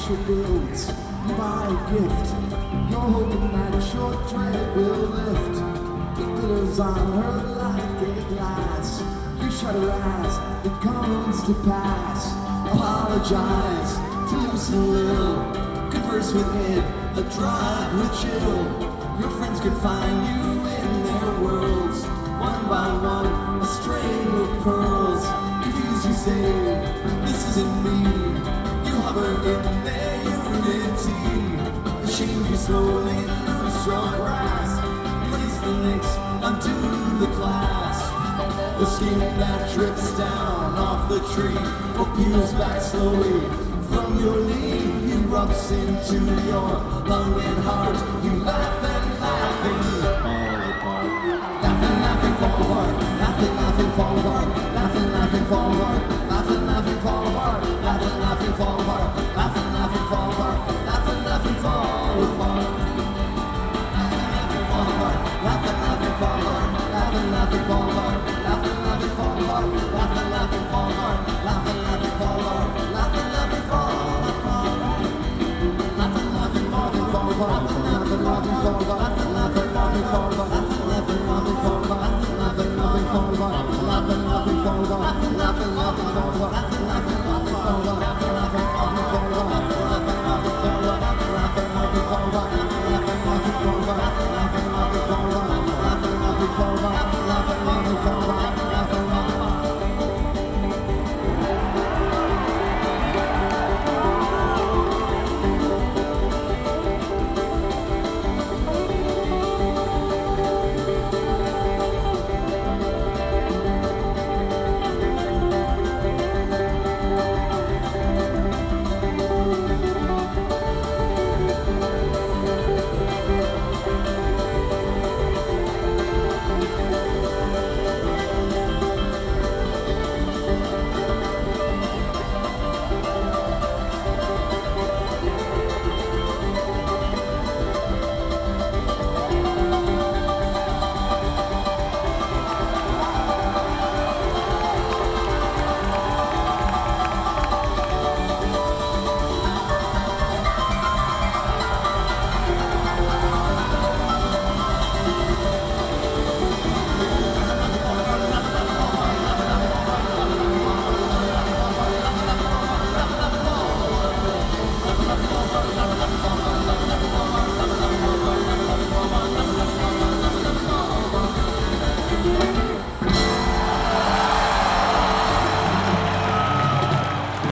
your bills, you buy a gift. You're hoping that your dread will lift. It glitters on her like a glass. You shut her eyes, it comes to pass. Apologize to loosen a little. Converse with it, a drive with chill. Your friends could find you in their worlds. One by one, a string of pearls. Confused you say, this isn't me. You hover in their unity. Ashamed you slowly lose your grasp. Place the links onto the clasp. The skin that drips down off the tree or peels back slowly from your knee. Erupts into your lung and heart. You laugh and